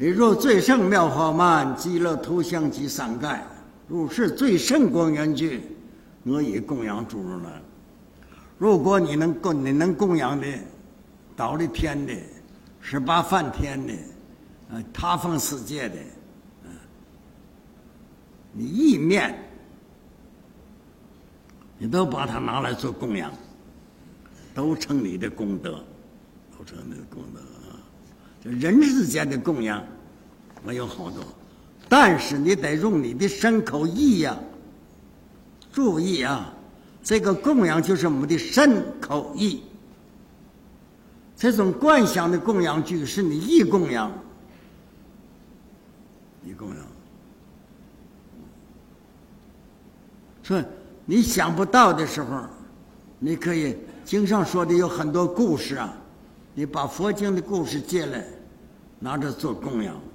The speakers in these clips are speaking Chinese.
你若最胜妙法曼，极乐图像及三盖，如是最胜光源具，我以供养诸如来。如果你能供养的倒立天的、18梵天的、他方世界的，你意念，你都把它拿来做供养，都成你的功德，都成你的功德啊！这人世间的供养没有好多，但是你得用你的身口意呀，注意啊！这个供养就是我们的身口意，这种观想的供养具是你意供养，意供养。所以你想不到的时候，你可以经上说的有很多故事啊，你把佛经的故事借来，拿着做供养。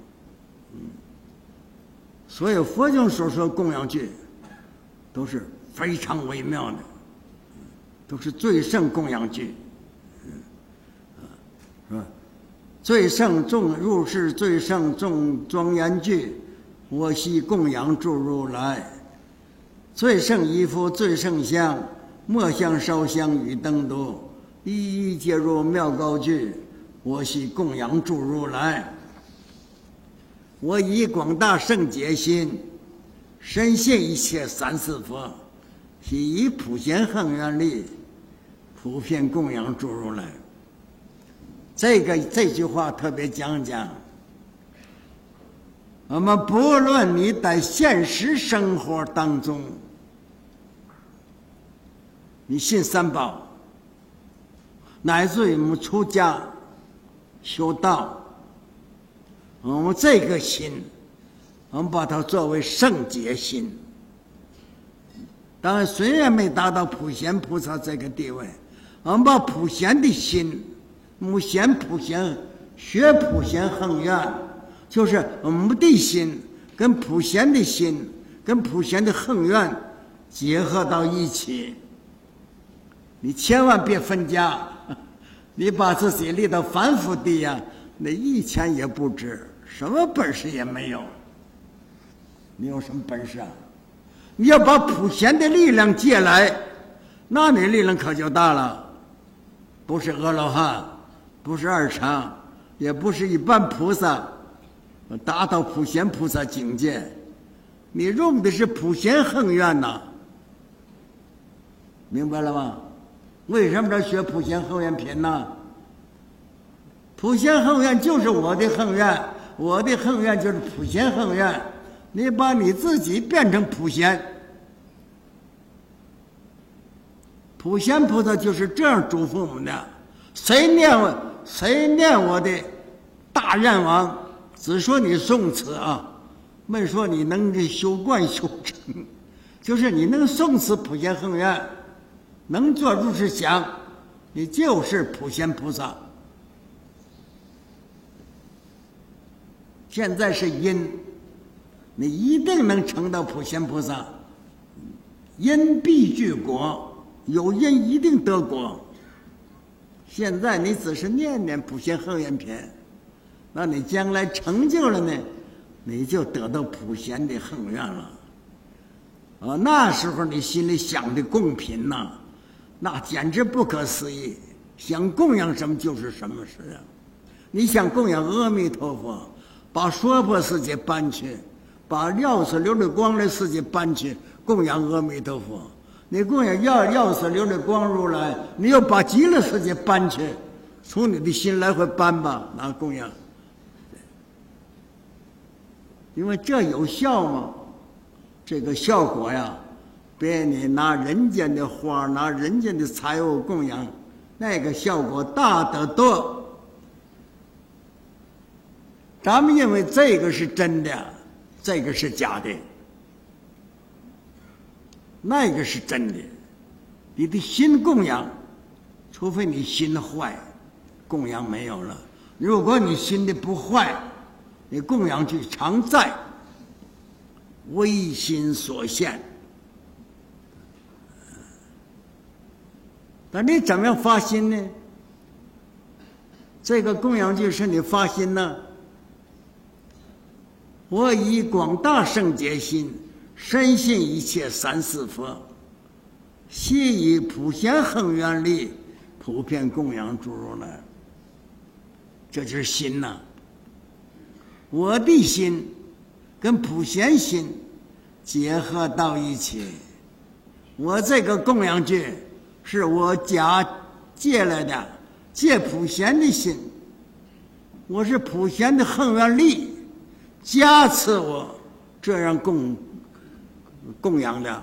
所有佛经所说供养具，都是非常微妙的，都是最胜供养具，是吧？最胜众入世，最胜众庄严具，我悉供养诸如来。最胜衣服，最胜香，末香烧香与灯烛，一一皆入妙高具，我悉供养诸如来。我以广大圣解心，深信一切三世佛，悉以普贤恒愿力，普遍供养诸如来。这句话特别讲，我们不论你在现实生活当中，你信三宝，乃至于我们出家修道，我们这个心，我们把它作为圣洁心。当然虽然没达到普贤菩萨这个地位，我们把普贤的心，普贤学普贤恒愿，就是我们的心跟普贤的心跟普贤的恒愿结合到一起。你千万别分家，你把自己立到凡夫地呀，那一钱也不值，什么本事也没有。你有什么本事啊？你要把普贤的力量借来，那你力量可就大了。不是阿罗汉，不是二乘，也不是一般菩萨达到普贤菩萨境界，你用的是普贤恒愿呐，明白了吗？为什么要学普贤恒愿品呢？普贤恒愿就是我的恒愿，我的恒愿就是普贤恒愿，你把你自己变成普贤。普贤菩萨就是这样嘱咐我们的，谁念我的大愿王，只说你诵词啊，没说你能修观修成，就是你能诵词普贤恒愿，能做如是想，你就是普贤菩萨。现在是因，你一定能成到普贤菩萨。因必具果，有因一定得果。现在你只是念念普贤恒愿品，那你将来成就了呢，你就得到普贤的恒愿了。那时候你心里想的供品呐，那简直不可思议，想供养什么就是什么事啊！你想供养阿弥陀佛，把娑婆世界搬去，把药师琉璃光的世界搬去，供养阿弥陀佛。你供养药师琉璃光如来，你又把极乐世界搬去，从你的心来回搬吧，拿供养。因为这有效吗？这个效果呀，比你拿人间的花，拿人间的财物供养，那个效果大得多。咱们认为这个是真的，这个是假的，那个是真的。你的心供养，除非你心坏，供养没有了。如果你心的不坏，你供养就常在，唯心所现。但你怎么样发心呢？这个供养就是你发心呢， 我以广大圣解心，深信一切三世佛，悉以普贤恒愿力，普遍供养诸如来。这就是心呐。我的心跟普贤心结合到一起，我这个供养具是我借来的，借普贤的心，我是普贤的恒愿力加持我这样供养的。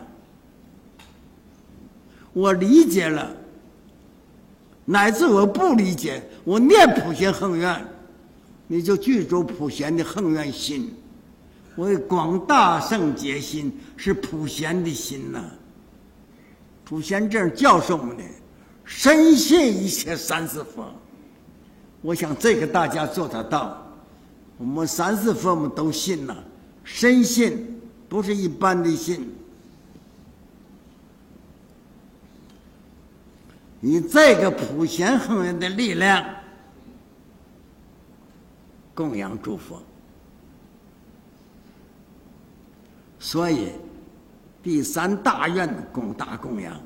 我理解了，乃至我不理解，我念普贤恒愿，你就具足普贤的恒愿心。我广大圣解心是普贤的心呐。普贤这样教授我们的，深信一切三世佛。我想这个大家做得到。我们三世佛我们都信呐，深信，不是一般的信。以这个普贤恒愿的力量供养诸佛。所以第三大愿广大供养，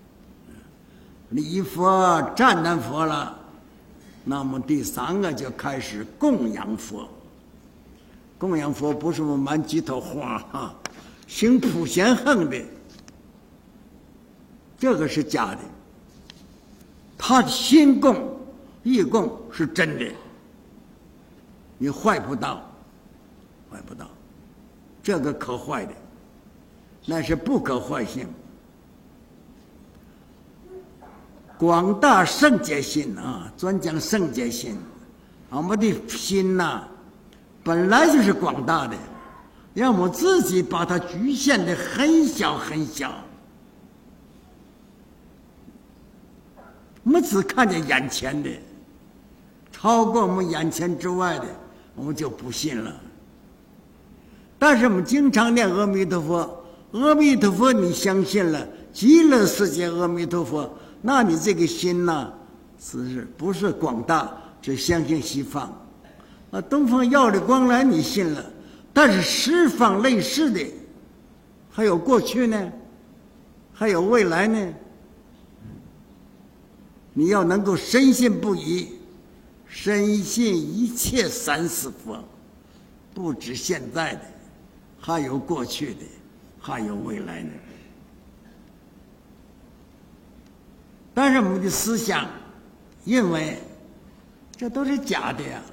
礼佛赞叹佛了，那么第三个就开始供养佛。供养佛不是我们满几头花啊，行普贤恒的，这个是假的。他的心供意供是真的，你坏不到，这个可坏的，那是不可坏性。广大圣解心啊，专讲圣解心。我们的心呐，本来就是广大的，让我们自己把它局限的很小很小。我们只看见眼前的，超过我们眼前之外的，我们就不信了。但是我们经常念阿弥陀佛，阿弥陀佛你相信了，极乐世界阿弥陀佛，那你这个心呢，不是广大，只相信西方。东方耀的光来你信了，但是十方类似的，还有过去呢，还有未来呢。你要能够深信不疑，深信一切三世佛，不止现在的，还有过去的，还有未来的。但是我们的思想认为这都是假的呀。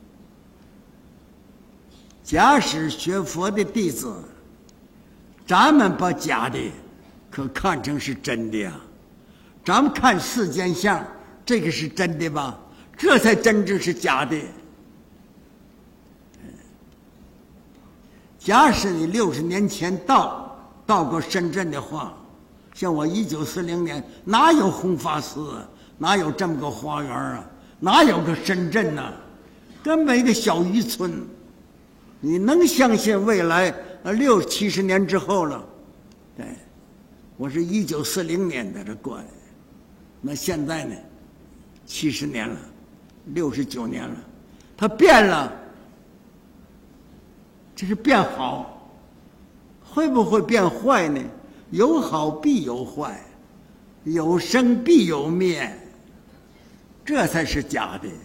假使学佛的弟子，咱们把假的可看成是真的呀。咱们看世间相，这个是真的吧？这才真正是假的。假使你60年前到过深圳的话，像我1940年哪有弘法寺啊，哪有这么个花园啊，哪有个深圳啊，根本一个小渔村。你能相信未来60、70年之后了？对，我是1940年在这过来。那现在呢？70年了，69年了，它变了，这是变好，会不会变坏呢？有好必有坏，有生必有灭，这才是假的。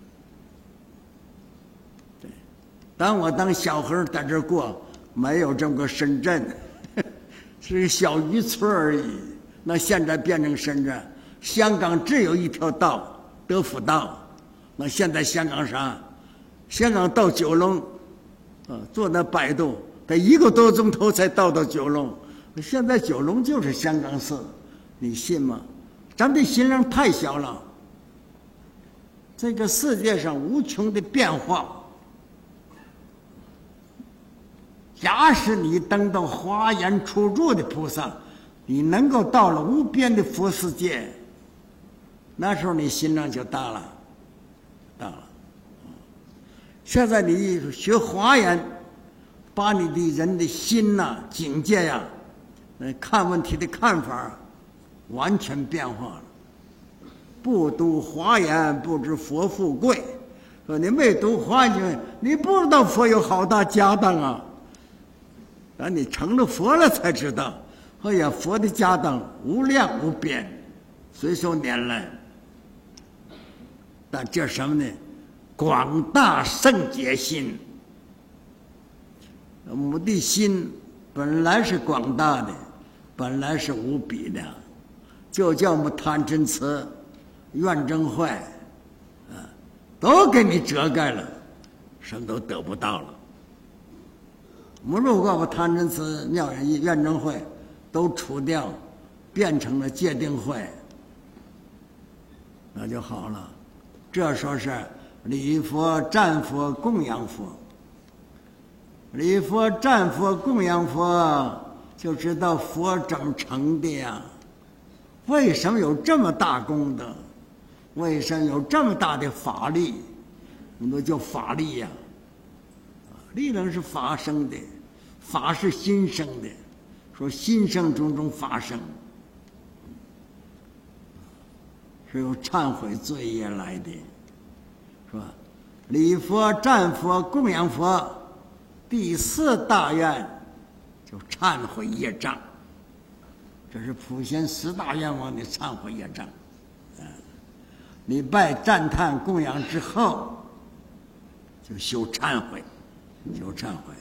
对，当小孩在这过，没有这么个深圳，是个小渔村而已。那现在变成深圳。香港只有一条道，德辅道。那现在香港啥？香港到九龙，坐那摆渡，得1个多钟头才到九龙。现在九龙就是香港市，你信吗？咱的心量太小了。这个世界上无穷的变化。假使你等到华严出入的菩萨，你能够到了无边的佛世界。那时候你心量就大了。现在你学华严，把你的人的心呐、境界呀、看问题的看法完全变化了。不读华严，不知佛富贵； 说你没读环境，你不知道佛有好大家当啊！让你成了佛了才知道，哎呀，佛的家当无量无边，随手拈来。但这什么呢？广大圣解心。我们的心本来是广大的，本来是无比的，就叫我们贪嗔痴、怨憎会，都给你遮盖了，什么都得不到了。我们如果把贪嗔痴、怨憎会都除掉，变成了戒定慧，那就好了。这说是礼佛、战佛、供养佛。礼佛、战佛、供养佛，就知道佛怎么成的呀？为什么有这么大功德？为什么有这么大的法力？我们都叫法力呀。力量是法生的，法是心生的。说心生种法生，是由忏悔罪业来的，是吧？礼佛、战佛、供养佛，第四大愿就忏悔业障。这是普贤十大愿望的忏悔业障。礼拜、赞叹、供养之后，就修忏悔，修忏悔。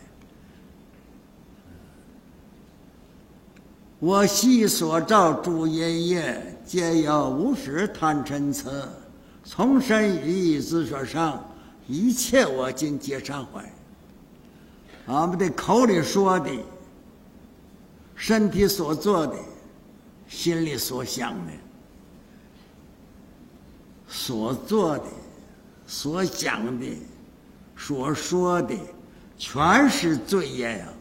我昔所造诸业业，皆有无始贪嗔痴，从身语意之所上，一切我今皆忏悔。俺们的口里说的，身体所做的，心里所想的，所做的，所想的，所说的，全是罪业呀。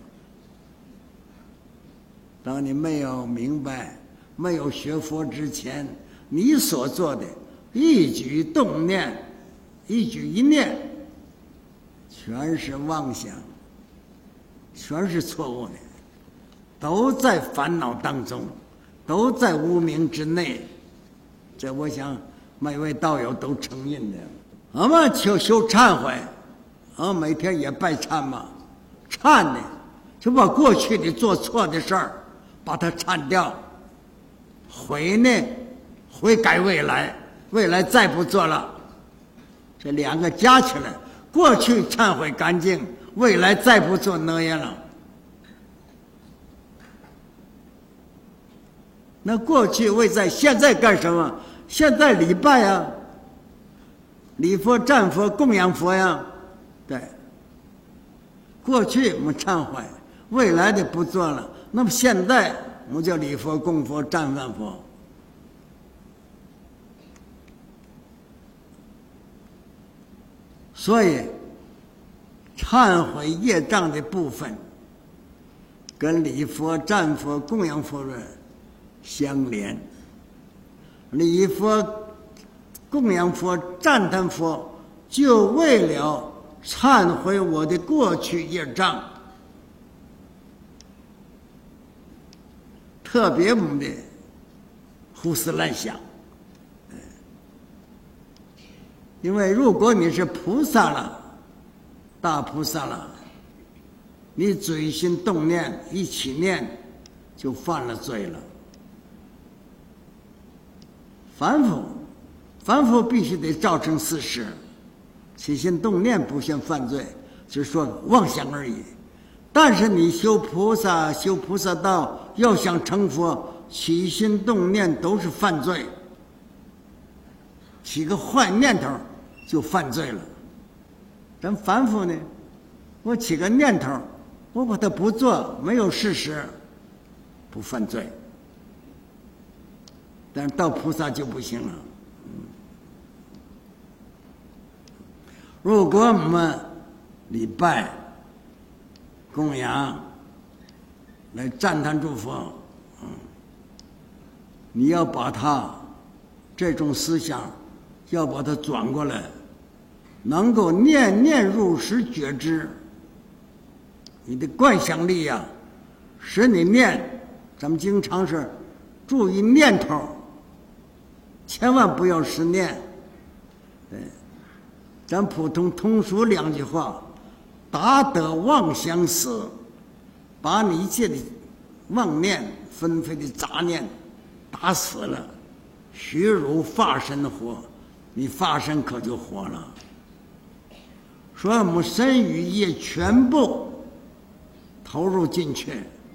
当你没有明白、没有学佛之前，你所做的一举动念、一举一念，全是妄想，全是错误的，都在烦恼当中，都在无明之内。这我想每位道友都承认的。我们修忏悔，我每天也拜忏嘛，忏呢就把过去的做错的事儿把它忏掉，悔呢悔改未来，未来再不做了。这两个加起来，过去忏悔干净，未来再不做那样了。那过去未在，现在干什么？现在礼拜啊，礼佛、战佛、供养佛呀。对，过去我们忏悔，未来的不做了。那么现在我们叫礼佛、供佛、战饭佛。所以忏悔业障的部分跟礼佛、战佛、供养佛的相连。礼佛、供养佛、赞叹佛，就为了忏悔我的过去业障。特别我们的胡思乱想，因为如果你是菩萨了，大菩萨了，你嘴心动念一起念就犯了罪了。凡夫必须得照成事实，起心动念不算犯罪，只是说妄想而已。但是你修菩萨道，要想成佛，起心动念都是犯罪，起个坏念头就犯罪了。咱凡夫呢，我起个念头，我把它不做，没有事实，不犯罪。但是到菩萨就不行了。如果我们礼拜、供养来赞叹诸佛，你要把它这种思想要把它转过来，能够念念入实觉知。你的观想力呀，使你念。咱们经常是注意念头，千万不要失念。对， 咱普通通俗两句话：达得妄想死，把你一切的妄念、纷飞的杂念打死了，虚如法身活，你法身可就活了。所以我们身语业全部投入进去，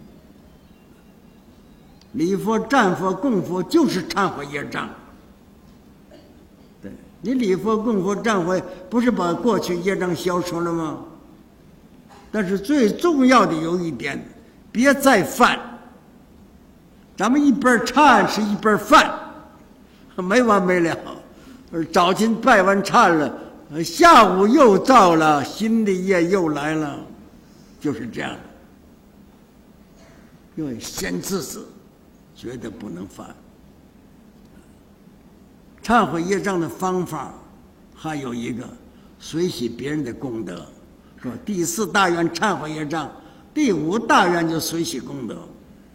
礼佛、战佛、供佛就是忏悔业障。对，你礼佛、供佛、忏悔，不是把过去业障消除了吗？但是最重要的有一点，别再犯。咱们一边忏是一边犯，没完没了。早晨拜完忏了，下午又造了，新的业又来了，就是这样。因为先自制，绝对不能犯。忏悔业障的方法还有一个，随喜别人的功德。说第4大愿忏悔业障，第5大愿就随喜功德。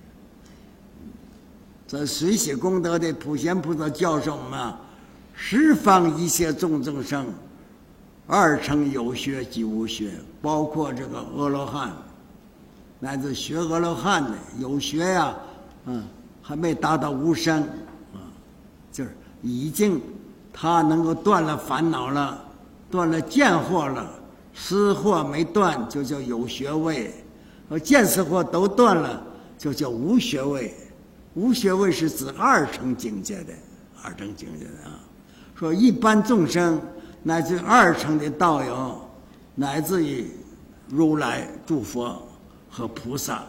这随喜功德的普贤菩萨教授我们啊，十方一切众生生，2乘有学及无学，包括这个阿罗汉，乃至学阿罗汉的有学呀，还没达到无生就是已经他能够断了烦恼了，断了见惑了，思惑没断就叫有学位，见思惑都断了就叫无学位。无学位是指2乘境界的，2乘境界的啊。说一般众生乃至2乘的道友，乃至于如来、诸佛和菩萨，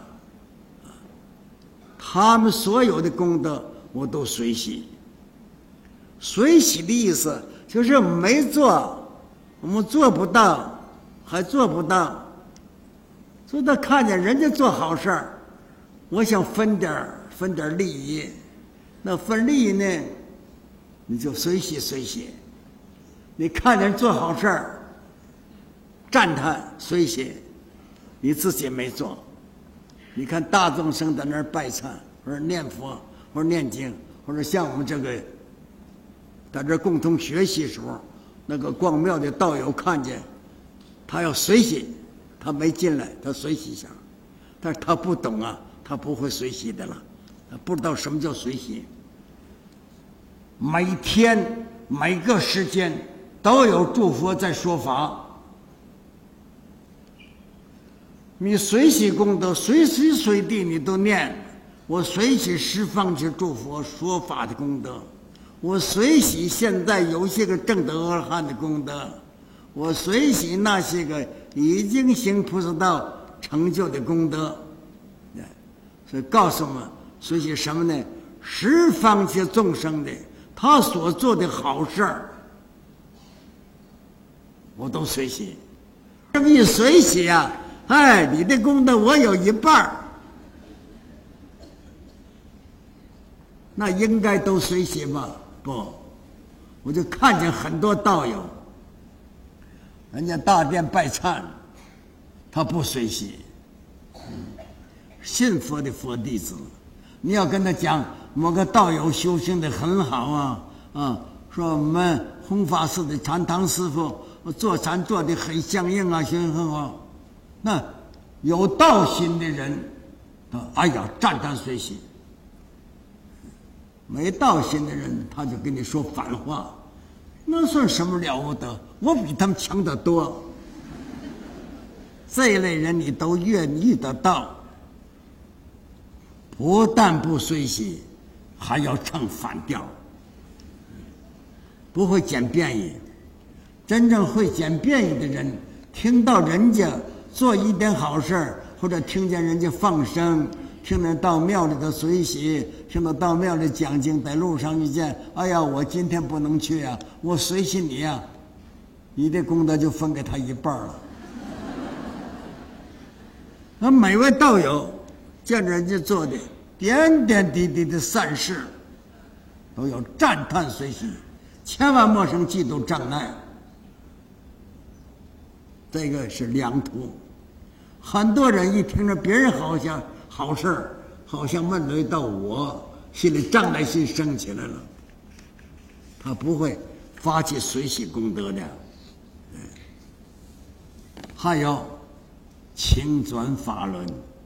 他们所有的功德我都随喜。随喜的意思就是没做，我们做不到，还做不到。所以他看见人家做好事儿，我想分点利益，那分利益呢，你就随喜随喜。你看人做好事儿，赞叹随喜，你自己没做。你看大众生在那儿拜忏，或者念佛，或者念经，或者像我们这个在这共同学习时候，那个逛庙的道友看见他要随喜，他没进来，他随喜一下，但是他不懂啊，他不会随喜的了，他不知道什么叫随喜。每天每个时间都有诸佛在说法，你随喜功德随时随地你都念，我随喜十方之诸佛说法的功德，我随喜现在有些个证得阿罗汉的功德，我随喜那些个已经行菩萨道成就的功德。所以告诉我们随喜什么呢？十方些众生的他所做的好事儿，我都随喜。这么一随喜啊，哎，你的功德我有一半儿，那应该都随喜吗？不，我就看见很多道友，人家大殿拜忏，他不随喜。信佛的佛弟子，你要跟他讲某个道友修行的很好说我们弘法寺的禅堂师父做禅做的很相应啊，修行很好。那有道心的人，哎呀，赞叹随喜；没道心的人，他就跟你说反话，那算什么了不得？我比他们强得多。这一类人你都遇得到，不但不随喜，还要唱反调，不会捡便宜。真正会捡便宜的人，听到人家做一点好事，或者听见人家放生，听见到庙里的随喜，听到庙里讲经，在路上遇见，哎呀，我今天不能去啊，我随喜你啊，你的功德就分给他一半了。那每位道友见着人家做的点点滴滴的善事，都有赞叹随喜，千万莫生嫉妒障碍。这个是良途。很多人一听着别人好像好事儿，好像问轮到我，心里障碍心升起来了，他不会发起随喜功德的。 还有请转法轮，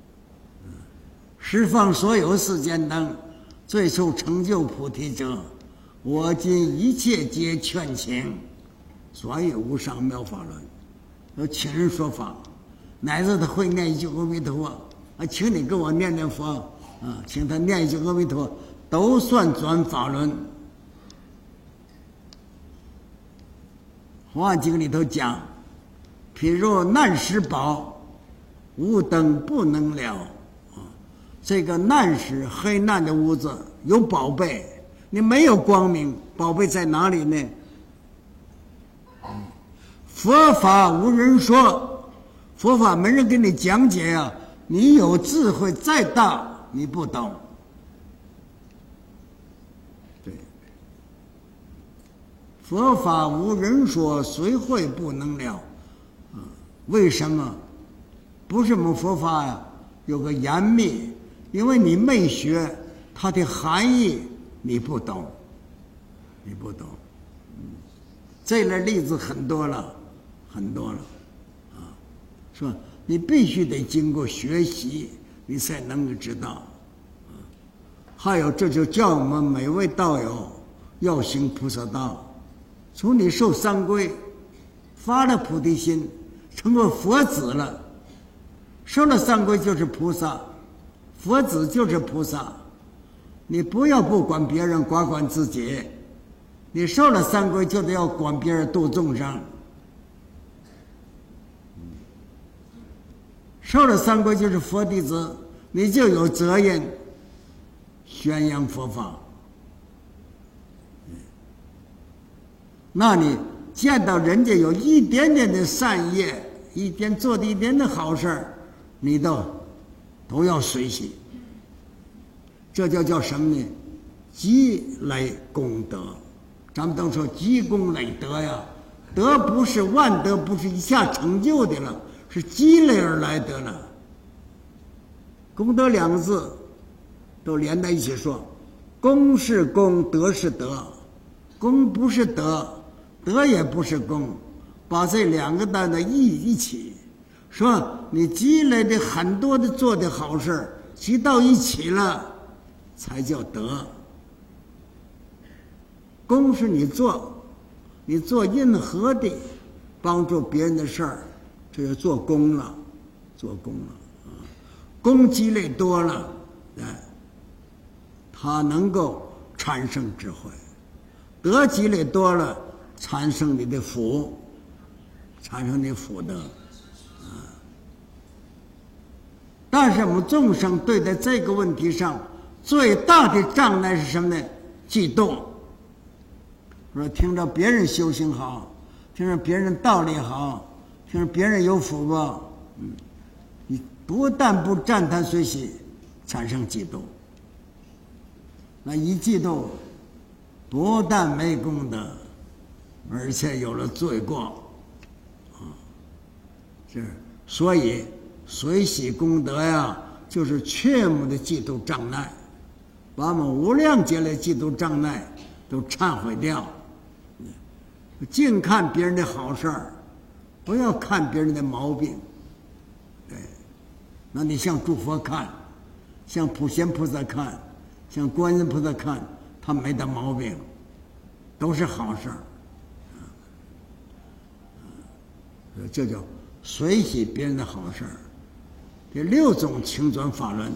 十方所有世间等最受成就菩提者，我今一切皆劝请，所以无上妙法轮。有请人说法，乃至他会念一句阿弥陀佛，请你给我念念佛，请他念一句阿弥陀佛，都算转法轮。华严经里头讲，譬如难时宝，无灯不能了。这个难时黑暗的屋子有宝贝，你没有光明，宝贝在哪里呢？佛法无人说，佛法没人给你讲解啊！你有智慧再大，你不懂。对，佛法无人说，谁会不能了？为什么？不是我们佛法呀，有个严密，因为你没学，它的含义你不懂，你不懂。这类例子很多了，很多了，是吧？你必须得经过学习，你才能够知道。还有，这就叫我们每位道友要行菩萨道，从你受三皈，发了菩提心，成为佛子了。受了三皈就是菩萨，佛子就是菩萨。你不要不管别人，管管自己。你受了三皈，就得要管别人，度众生。受了三皈就是佛弟子，你就有责任宣扬佛法。那你见到人家有一点点的善业，做的一点的好事，你都要随喜。这叫什么呢？积累功德。咱们都说积功累德呀，德不是万德，不是一下成就的了，是积累而来的了。功德两个字都连在一起说，功是功，德是德。功不是德，德也不是功，把这两个单的一起说，你积累的很多的做的好事积到一起了，才叫德。功是你做任何的帮助别人的事儿，这就做功了，做功了。功积累多了，它能够产生智慧；德积累多了，产生你的福，产生你福德。但是我们众生对待这个问题上最大的障碍是什么呢？嫉妒。说听着别人修行好，听着别人道理好，听着别人有福报，你不但不赞叹随喜，产生嫉妒。那一嫉妒，不但没功德，而且有了罪过，所以随喜功德呀，就是全部的嫉妒障碍，把我们无量劫的嫉妒障碍都忏悔掉。净看别人的好事儿，不要看别人的毛病。对，那你向诸佛看，向普贤菩萨看，向观音菩萨看，他没得毛病，都是好事儿。这叫随喜别人的好事儿。这六种请转法轮，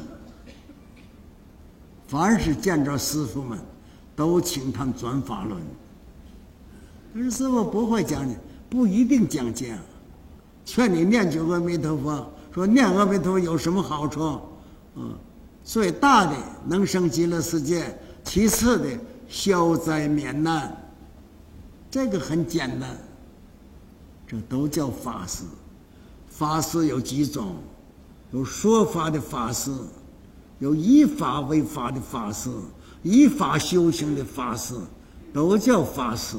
凡是见着师父们，都请他们转法轮。可是师父不会讲，不一定讲经，劝你念句阿弥陀佛，说念阿弥陀佛有什么好处？最大的能生极乐世界，其次的消灾免难，这个很简单。这都叫法师。法师有几种？有说法的法师，有以法为法的法师，以法修行的法师，都叫法师。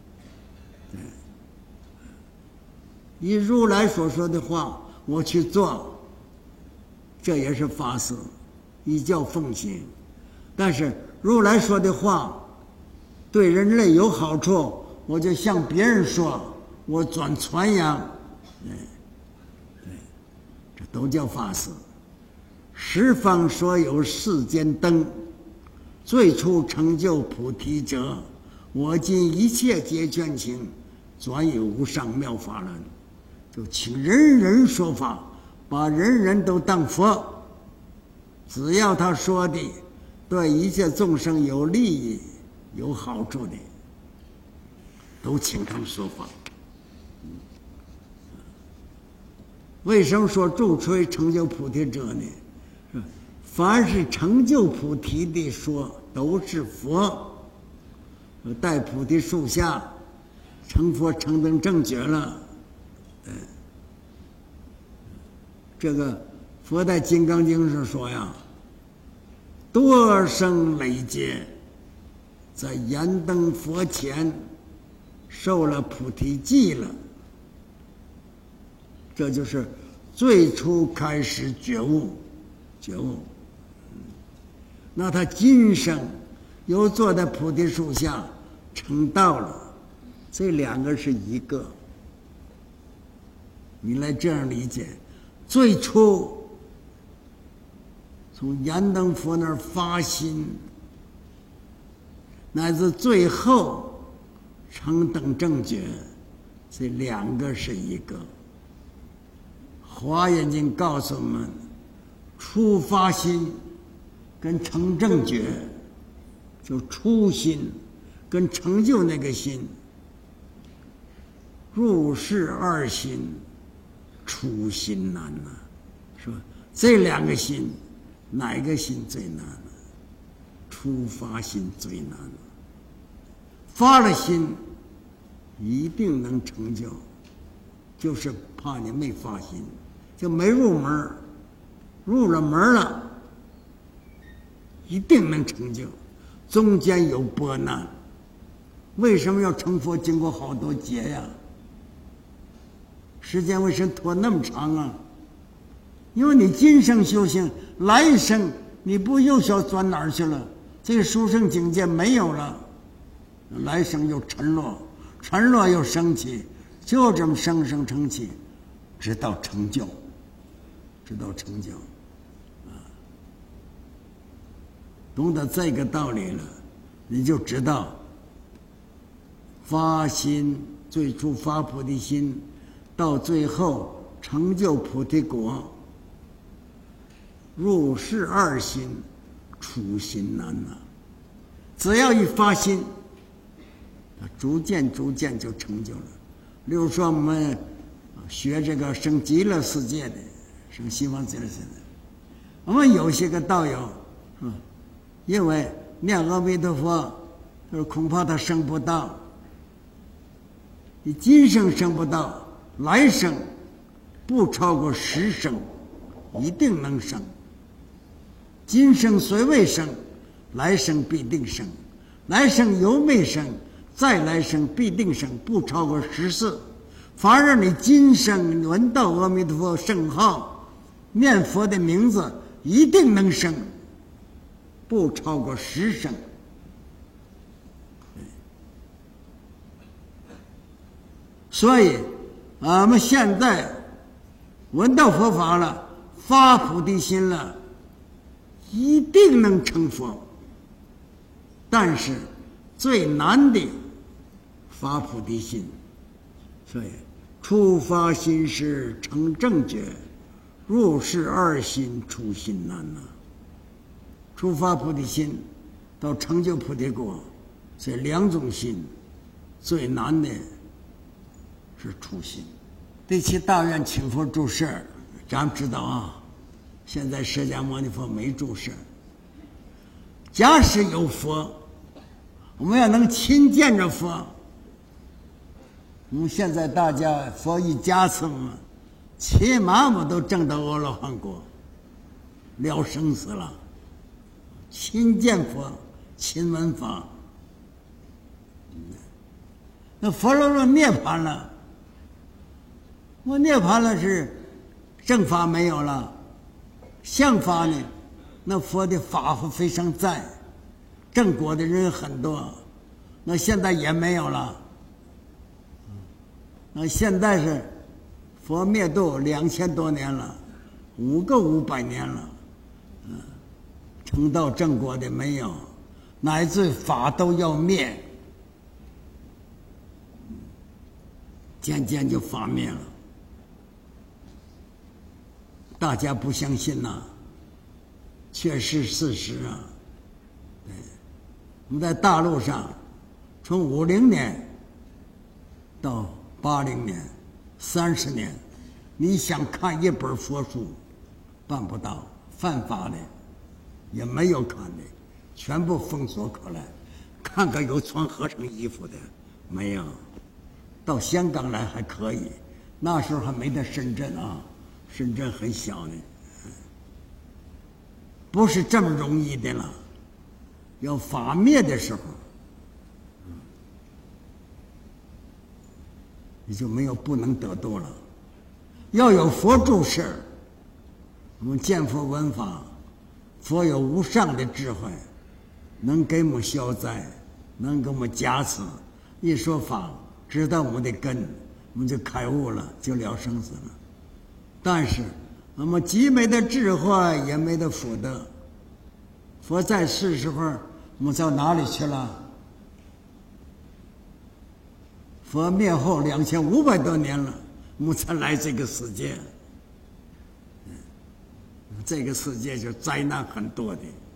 以如来所说的话我去做，这也是法师，依教奉行。但是如来说的话对人类有好处，我就向别人说，我转传扬， 这都叫法师。十方所有世间灯，最初成就菩提者，我今一切皆劝请，转以无上妙法轮。就请人人说法，把人人都当佛，只要他说的对一切众生有利益有好处的，都请他们说法。为什么说助吹成就菩提者呢？凡是成就菩提的说都是佛，在菩提树下成佛成等正觉了。这个佛在《金刚经》上说呀，多生累劫在燃灯佛前受了菩提记了，这就是最初开始觉悟。那他今生又坐在菩提树下成道了，这两个是一个。你来这样理解，最初从燃灯佛那儿发心，乃至最后成等正觉，这两个是一个。华严经告诉我们，初发心跟成正觉，就初心跟成就那个心，入世二心，初心难呐，是吧？这两个心，哪个心最难呢？初发心最难了。发了心，一定能成就，就是怕你没发心，就没入门。入了门了，一定能成就。中间有波难，为什么要成佛？经过好多劫呀，时间为什么拖那么长啊？因为你今生修行，来生你不又想钻哪儿去了？这个殊胜境界没有了，来生又沉落，沉落又升起，就这么生生成起，直到成就，直到成就。懂得这个道理了，你就知道发心，最初发菩提心，到最后成就菩提果，入世二心，初心难呐。只要一发心，逐渐就成就了。例如说我们学这个升极乐世界的，升西方极乐世界的，我们有些个道友，因为念阿弥陀佛，就是恐怕他升不到。你今生升不到，来生不超过10生，一定能升。今生虽未升，来生必定升。来生犹未升，再来生必定升，不超过10次。反而你今生闻到阿弥陀佛圣号，念佛的名字，一定能升。不超过10生。所以我们现在闻到佛法了，发菩提心了，一定能成佛。但是最难的发菩提心，所以初发心时成正觉，入世二心，初心难呐。初发菩提心到成就菩提果，这两种心最难的是初心。第七大愿请佛住世，咱们知道啊，现在释迦牟尼佛没住世。假使有佛，我们要能亲见着佛。我们现在大家佛一加持我们，起码我们都证到阿罗汉果，了生死了。亲见佛，亲闻法。那佛若说涅槃了，我涅槃了是正法没有了，相法呢？那佛的法非常在，正果的人很多，那现在也没有了。那现在是佛灭度2000多年了， 5个500年了，成道正果的没有，乃至法都要灭，渐渐就法灭了。大家不相信呐，却是事实啊。对，我们在大陆上，从50年到80年，30年，你想看一本佛书，办不到，犯法的，也没有看的，全部封锁可来。看看有穿和尚衣服的没有？到香港来还可以，那时候还没到深圳啊。深圳很小呢，不是这么容易的了。要法灭的时候，你就没有不能得度了。要有佛住世，我们见佛闻法，佛有无上的智慧，能给我们消灾，能给我们加持。一说法，知道我们的根，我们就开悟了，就了生死了。但是我们既没得智慧，也没得福德。佛在世时候，我们到哪里去了？佛灭后2500多年了，我们才来这个世界。这个世界就灾难很多的，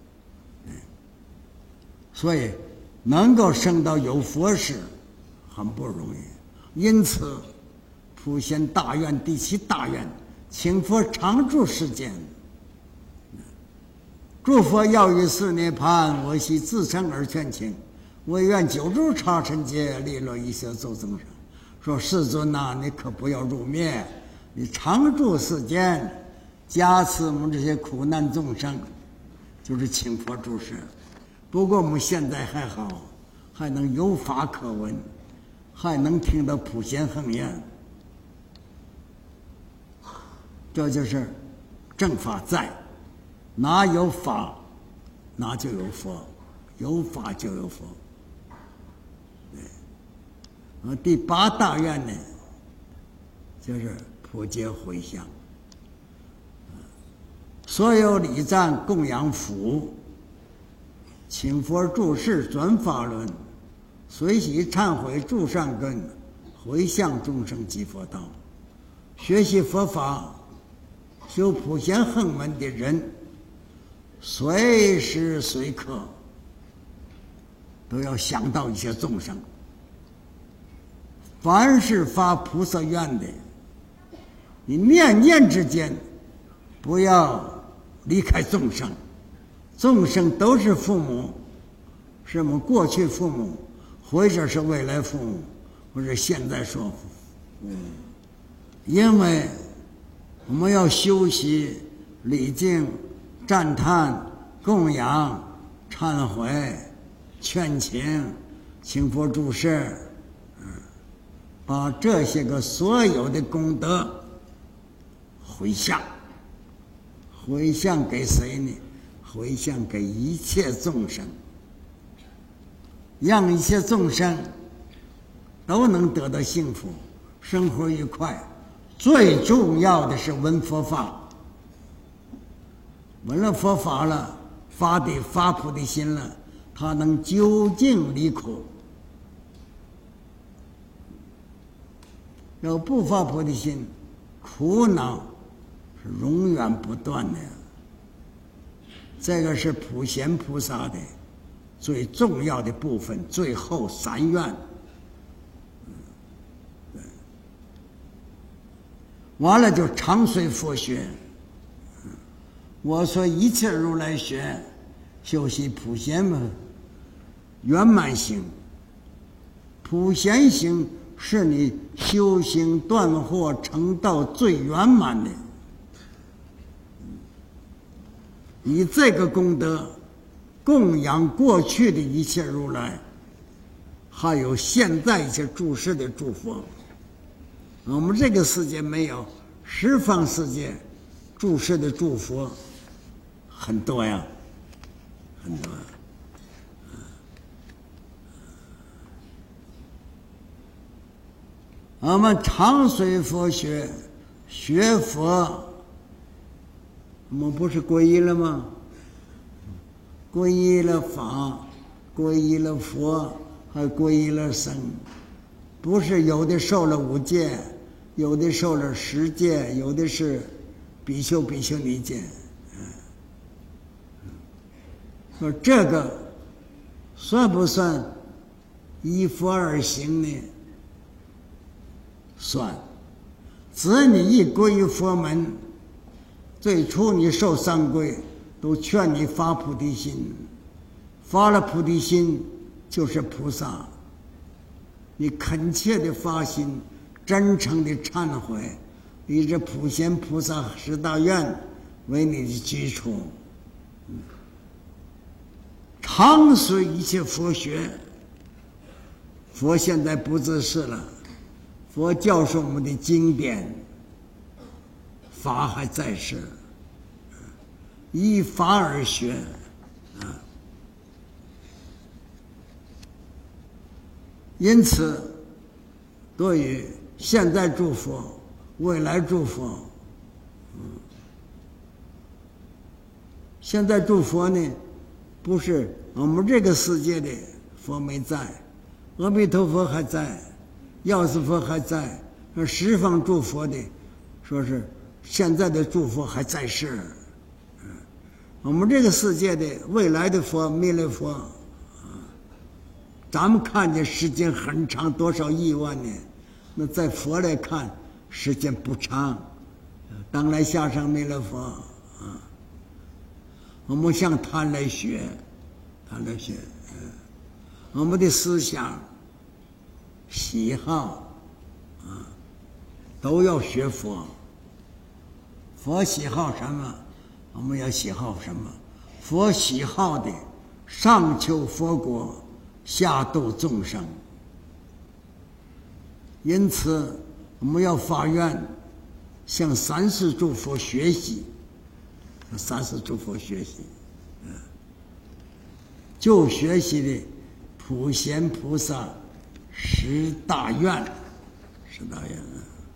所以能够生到有佛时很不容易。因此普贤大愿第7大愿，请佛常住世间，诸佛要于是涅盘，我悉自称而劝请，我愿久住刹尘界，利乐一切众生。说世尊呐，你可不要入灭，你常住世间，加持我们这些苦难众生，就是请佛住世。不过我们现在还好，还能有法可闻，还能听到普贤恒愿，这就是正法在，哪有法，哪就有佛，有法就有佛。对，第8大愿呢，就是普皆回向，所有礼赞供养福，请佛住世转法轮，随喜忏悔助善根，回向众生即佛道。学习佛法修普贤横门的人，随时随刻都要想到一些众生。凡是发菩萨愿的，你念念之间不要离开众生。众生都是父母，是我们过去父母，或者是未来父母，或者现在说父母。因为我们要修习礼敬、赞叹、供养、忏悔、劝请、请佛住世，把这些个所有的功德回向，回向给谁呢？回向给一切众生，让一切众生都能得到幸福，生活愉快。最重要的是闻佛法，闻了佛法了，发菩提心了，他能究竟离苦。要不发菩提心，苦恼是永远不断的。这个是普贤菩萨的最重要的部分，最后3愿。完了就常随佛学。我说一切如来学，修习普贤圆满行。普贤行是你修行断惑成道最圆满的。以这个功德供养过去的一切如来，还有现在一些住世的诸佛。我们这个世界没有，十方世界住世的诸佛很多呀，很多。我们常随佛学，学佛我们不是皈依了吗？皈依了法，皈依了佛，还皈依了僧。不是有的受了5戒，有的受了10戒，有的是比丘比丘尼戒。说这个算不算依佛而行呢？算。只要你一皈依佛门，最初你受三皈，都劝你发菩提心，发了菩提心就是菩萨。你恳切的发心，真诚的忏悔，以这普贤菩萨10大愿为你的基础，常随一切佛学。佛现在不自是了，佛教授我们的经典，法还在世，依法而学因此对于现在诸佛未来诸佛现在诸佛呢，不是我们这个世界的佛没在，阿弥陀佛还在，药师佛还在，十方诸佛的说是现在的诸佛还在世。我们这个世界的未来的佛弥勒佛咱们看见时间很长，多少亿万年，那在佛来看时间不长。当来下生弥勒佛我们向他来学，我们的思想喜好都要学佛。佛喜好什么，我们要喜好什么。佛喜好的上求佛国，下度众生。因此我们要发愿向30诸佛学习，30诸佛学习就学习的普贤菩萨10大愿，10大愿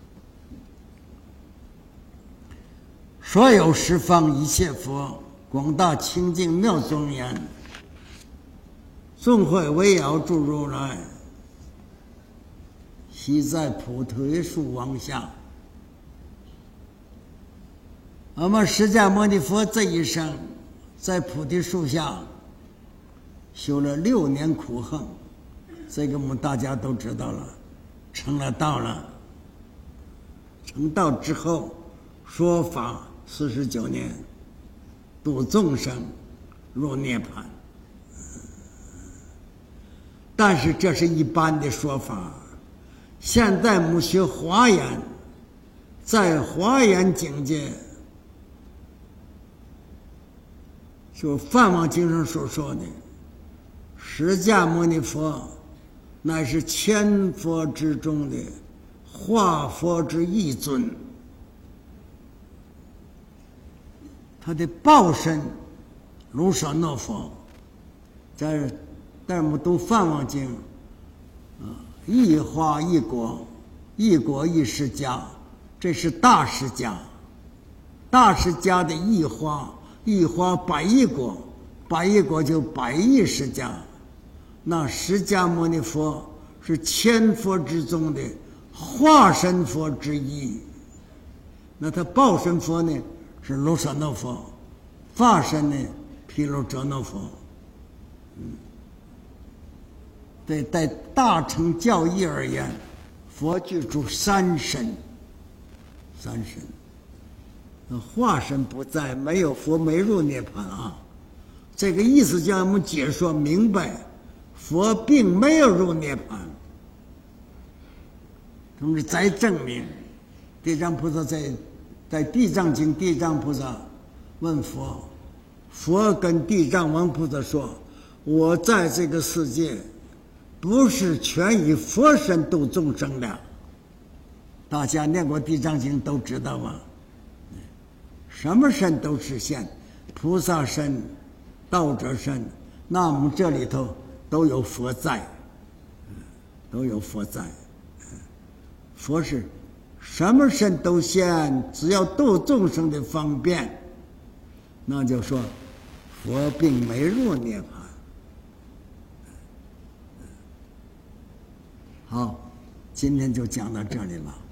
所有十方一切佛，广大清净妙庄严，众会围绕诸如来，悉在菩提树王下。我们释迦牟尼佛这一生在菩提树下修了6年苦行，这个我们大家都知道了，成了道了。成道之后说法49年，度众生入涅槃。但是这是一般的说法。现在我们学华严，在华严境界，就梵网经上所说的，释迦牟尼佛乃是千佛之中的化佛之一尊，他的报身卢舍那佛，在我们读梵网经一花一果，一果一释迦，这是大释迦。大释迦的一花，一花100亿果，100亿果就100亿释迦。那释迦牟尼佛是千佛之中的化身佛之一。那他报身佛呢是卢舍那佛，化身呢毗卢遮那佛。对，在大乘教义而言，佛具足3身，化身不在，没有佛没入涅槃啊。这个意思叫我们解说明白，佛并没有入涅槃。同时再证明，地藏菩萨在地藏经，地藏菩萨问佛，佛跟地藏王菩萨说，我在这个世界不是全以佛身度众生的。大家念过地藏经都知道吗？什么身都实现，菩萨身、道者身，那我们这里头都有佛在，都有佛在。佛是什么身都现，只要度众生的方便， 那就说佛并没入涅槃。好，今天就讲到这里了。